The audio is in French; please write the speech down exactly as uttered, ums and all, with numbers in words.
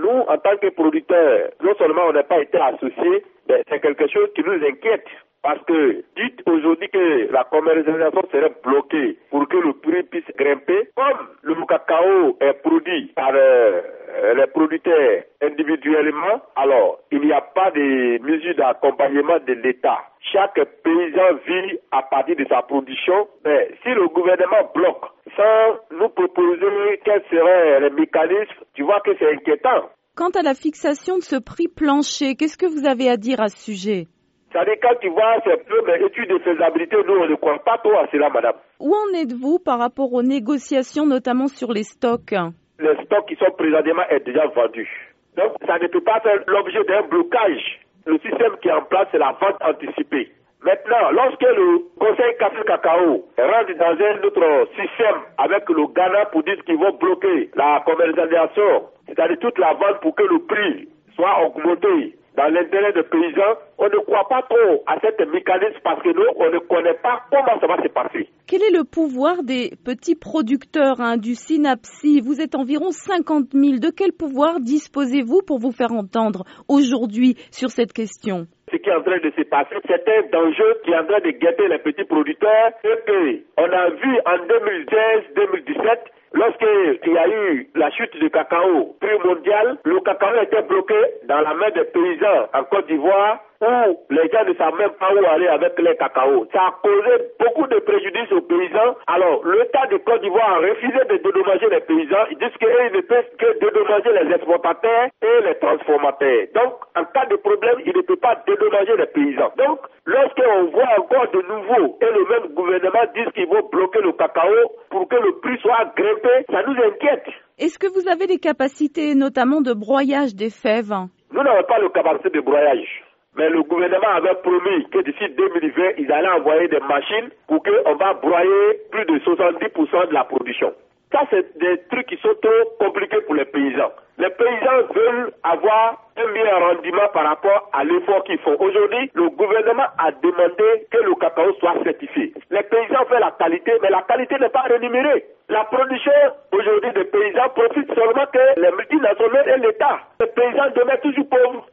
nous, en tant que producteurs, non seulement on n'a pas été associés, mais c'est quelque chose qui nous inquiète. Parce que dites aujourd'hui que la commercialisation serait bloquée pour que le prix puisse grimper. Comme le cacao est produit par euh, les producteurs individuellement, alors il n'y a pas de mesures d'accompagnement de l'État. Chaque paysan vit à partir de sa production. Mais si le gouvernement bloque sans nous proposer quels seraient les mécanismes, tu vois que c'est inquiétant. Quant à la fixation de ce prix plancher, qu'est-ce que vous avez à dire à ce sujet? C'est-à-dire, quand tu vois ces peu, mais études de faisabilité, nous, on ne croit pas trop à cela, madame. Où en êtes-vous par rapport aux négociations, notamment sur les stocks? Les stocks qui sont présentement est déjà vendus. Donc, ça ne peut pas faire l'objet d'un blocage. Le système qui est en place, c'est la vente anticipée. Maintenant, lorsque le Conseil Café Cacao rentre dans un autre système avec le Ghana pour dire qu'ils vont bloquer la commercialisation, c'est-à-dire toute la vente pour que le prix soit augmenté dans l'intérêt des paysans, on ne croit pas trop à cet mécanisme parce que nous, on ne connaît pas comment ça va se passer. Quel est le pouvoir des petits producteurs hein, du Synapsi? Vous êtes environ cinquante mille. De quel pouvoir disposez-vous pour vous faire entendre aujourd'hui sur cette question? Ce qui est en train de se passer, c'est un danger qui est en train de guetter les petits producteurs. Et on a vu en deux mille seize deux mille dix-sept, lorsqu'il y a eu la chute du cacao, prix mondial, le cacao était bloqué dans la main des paysans en Côte d'Ivoire, où les gens ne savent même pas où aller avec les cacao. Ça a causé beaucoup de préjudices aux paysans. Alors, l'État de Côte d'Ivoire a refusé de dédommager les paysans. Ils disent qu'ils ne peuvent que dédommager les exportateurs et les transformateurs. Donc, en cas de problème, ils ne peuvent pas dédommager les paysans. Donc, lorsqu'on voit encore de nouveau et le même gouvernement dit qu'ils vont bloquer le cacao pour que le prix soit grimpé, ça nous inquiète. Est-ce que vous avez des capacités, notamment de broyage des fèves? Nous n'avons pas de capacité de broyage. Mais le gouvernement avait promis que d'ici deux mille vingt, ils allaient envoyer des machines pour qu'on va broyer plus de soixante-dix pour cent de la production. Ça, c'est des trucs qui sont trop compliqués pour les paysans. Les paysans veulent avoir un meilleur rendement par rapport à l'effort qu'ils font. Aujourd'hui, le gouvernement a demandé que le cacao soit certifié. Les paysans font la qualité, mais la qualité n'est pas rémunérée. La production aujourd'hui des paysans profite seulement que les multinationales et l'État. Les paysans demeurent toujours pauvres.